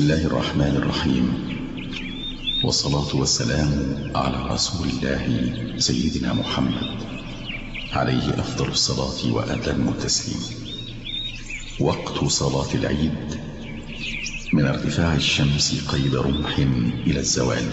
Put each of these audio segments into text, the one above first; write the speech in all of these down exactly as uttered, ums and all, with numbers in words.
الله الرحمن الرحيم، والصلاة والسلام على رسول الله سيدنا محمد عليه أفضل الصلاة وأتم التسليم. وقت صلاة العيد من ارتفاع الشمس قيد رمح إلى الزوال،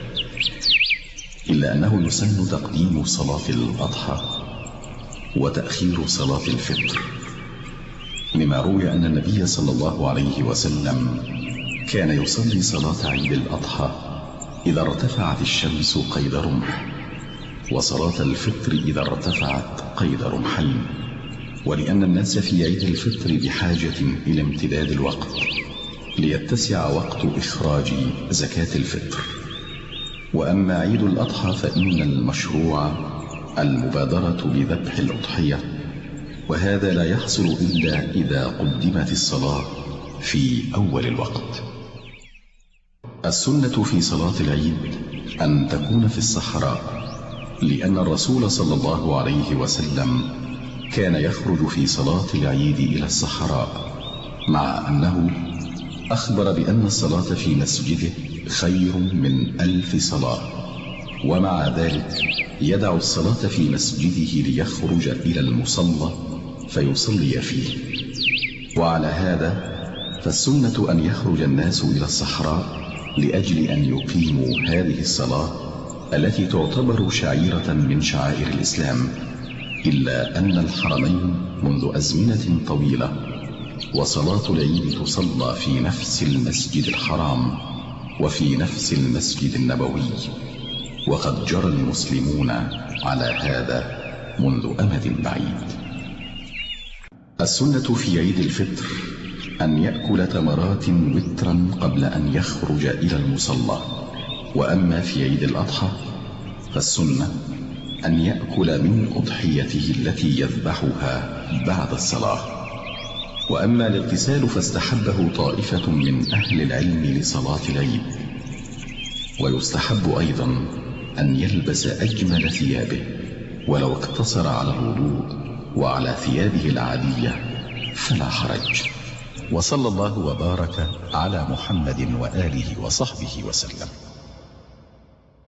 إلا أنه يسن تقديم صلاة الأضحى وتأخير صلاة الفطر، لما روي أن النبي صلى الله عليه وسلم كان يصلي صلاة عيد الأضحى إذا ارتفعت الشمس قيد رمح، وصلاة الفطر إذا ارتفعت قيد رمحين، ولأن الناس في عيد الفطر بحاجة إلى امتداد الوقت ليتسع وقت إخراج زكاة الفطر. وأما عيد الأضحى فإن المشروع المبادرة بذبح الأضحية، وهذا لا يحصل إلا إذا قدمت الصلاة في أول الوقت. السنة في صلاة العيد أن تكون في الصحراء، لأن الرسول صلى الله عليه وسلم كان يخرج في صلاة العيد إلى الصحراء، مع أنه أخبر بأن الصلاة في مسجده خير من ألف صلاة، ومع ذلك يدع الصلاة في مسجده ليخرج إلى المصلى فيصلي فيه. وعلى هذا فالسنة أن يخرج الناس إلى الصحراء لأجل أن يقيموا هذه الصلاة التي تعتبر شعيرة من شعائر الإسلام، إلا أن الحرمين منذ أزمنة طويلة وصلاة العيد تصلى في نفس المسجد الحرام وفي نفس المسجد النبوي، وقد جرى المسلمون على هذا منذ أمد بعيد. السنة في عيد الفطر أن يأكل تمرات وترا قبل أن يخرج إلى المصلى، وأما في عيد الأضحى فالسنة أن يأكل من أضحيته التي يذبحها بعد الصلاة. وأما الاغتسال فاستحبه طائفة من أهل العلم لصلاة العيد، ويستحب أيضا أن يلبس أجمل ثيابه، ولو اقتصر على الوضوء وعلى ثيابه العادية فلا حرج. وصلى الله وبارك على محمد وآله وصحبه وسلم.